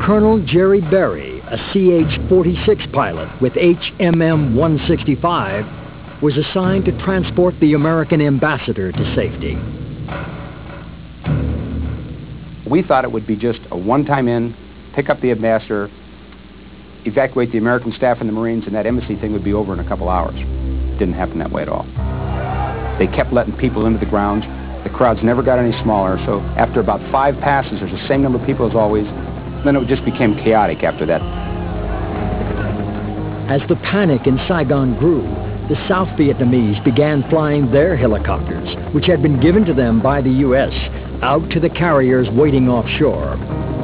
Colonel Jerry Berry, a CH-46 pilot with HMM-165, was assigned to transport the American ambassador to safety. We thought it would be just a one-time in, pick up the ambassador, evacuate the American staff and the Marines, and that embassy thing would be over in a couple hours. Didn't happen that way at all. They kept letting people into the grounds. The crowds never got any smaller, so after about 5 passes, there's the same number of people as always. Then it just became chaotic after that. As the panic in Saigon grew, the South Vietnamese began flying their helicopters, which had been given to them by the U.S., out to the carriers waiting offshore.